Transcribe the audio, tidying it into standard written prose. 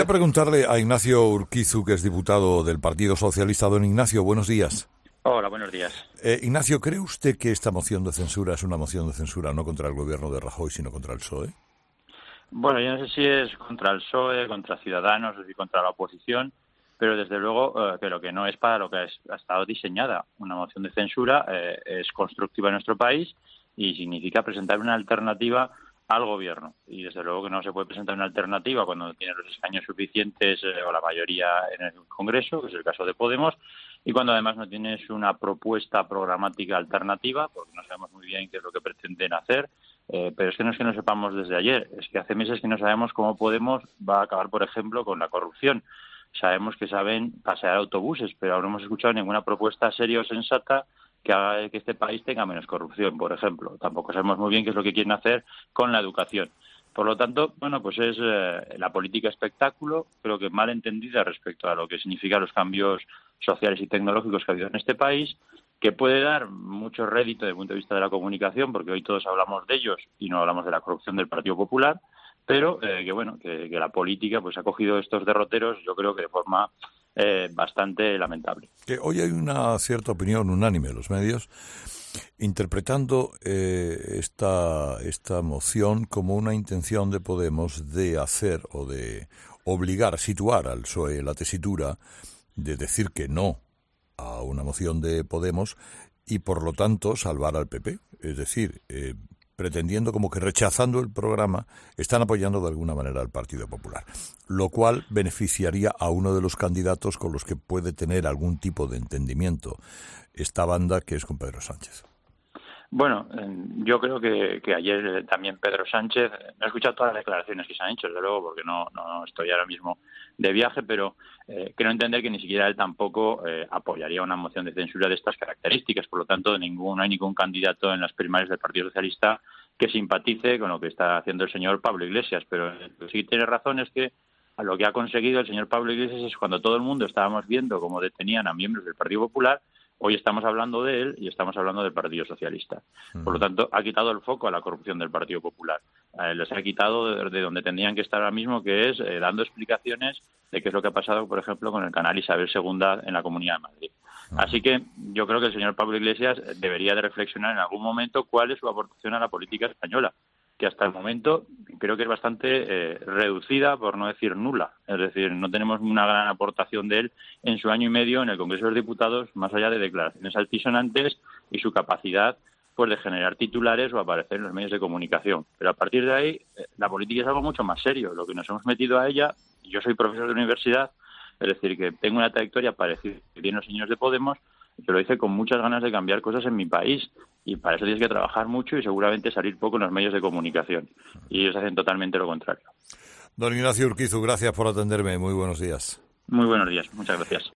Voy a preguntarle a Ignacio Urquizu, que es diputado del Partido Socialista. Don Ignacio, buenos días. Hola, buenos días. Ignacio, ¿cree usted que esta moción de censura es una moción de censura no contra el gobierno de Rajoy, sino contra el PSOE? Bueno, yo no sé si es contra el PSOE, contra Ciudadanos o si contra la oposición, pero desde luego que lo que no es para lo que ha estado diseñada. Una moción de censura es constructiva en nuestro país y significa presentar una alternativa al gobierno. Y desde luego que no se puede presentar una alternativa cuando no tiene los escaños suficientes o la mayoría en el Congreso, que es el caso de Podemos, y cuando además no tienes una propuesta programática alternativa, porque no sabemos muy bien qué es lo que pretenden hacer. Pero es que no sepamos desde ayer, es que hace meses que no sabemos cómo Podemos va a acabar, por ejemplo, con la corrupción. Sabemos que saben pasear autobuses, pero aún no hemos escuchado ninguna propuesta seria o sensata que haga que este país tenga menos corrupción, por ejemplo. Tampoco sabemos muy bien qué es lo que quieren hacer con la educación. Por lo tanto, bueno, pues es la política espectáculo, creo que mal entendida respecto a lo que significan los cambios sociales y tecnológicos que ha habido en este país, que puede dar mucho rédito desde el punto de vista de la comunicación, porque hoy todos hablamos de ellos y no hablamos de la corrupción del Partido Popular, pero que la política pues ha cogido estos derroteros, yo creo que de forma bastante lamentable. Que hoy hay una cierta opinión unánime en los medios interpretando esta moción como una intención de Podemos de hacer o de obligar, situar al PSOE en la tesitura de decir que no a una moción de Podemos y por lo tanto salvar al PP, es decir, pretendiendo como que rechazando el programa están apoyando de alguna manera al Partido Popular, lo cual beneficiaría a uno de los candidatos con los que puede tener algún tipo de entendimiento esta banda, que es con Pedro Sánchez. Bueno, yo creo que ayer también Pedro Sánchez, no he escuchado todas las declaraciones que se han hecho, desde luego, porque no estoy ahora mismo de viaje, pero quiero entender que ni siquiera él tampoco apoyaría una moción de censura de estas características. Por lo tanto, no hay ningún candidato en las primarias del Partido Socialista que simpatice con lo que está haciendo el señor Pablo Iglesias. Pero sí tiene razón, es que a lo que ha conseguido el señor Pablo Iglesias es cuando todo el mundo estábamos viendo cómo detenían a miembros del Partido Popular. Hoy estamos hablando de él y estamos hablando del Partido Socialista. Por lo tanto, ha quitado el foco a la corrupción del Partido Popular. Les ha quitado de donde tendrían que estar ahora mismo, que es dando explicaciones de qué es lo que ha pasado, por ejemplo, con el canal Isabel II en la Comunidad de Madrid. Así que yo creo que el señor Pablo Iglesias debería de reflexionar en algún momento cuál es su aportación a la política española, que hasta el momento creo que es bastante reducida, por no decir nula. Es decir, no tenemos una gran aportación de él en su año y medio en el Congreso de los Diputados, más allá de declaraciones altisonantes y su capacidad pues de generar titulares o aparecer en los medios de comunicación. Pero a partir de ahí, la política es algo mucho más serio. Lo que nos hemos metido a ella, yo soy profesor de universidad, es decir, que tengo una trayectoria parecida que tienen los señores de Podemos, yo lo hice con muchas ganas de cambiar cosas en mi país y para eso tienes que trabajar mucho y seguramente salir poco en los medios de comunicación. Y ellos hacen totalmente lo contrario. Don Ignacio Urquizu, gracias por atenderme. Muy buenos días. Muy buenos días. Muchas gracias.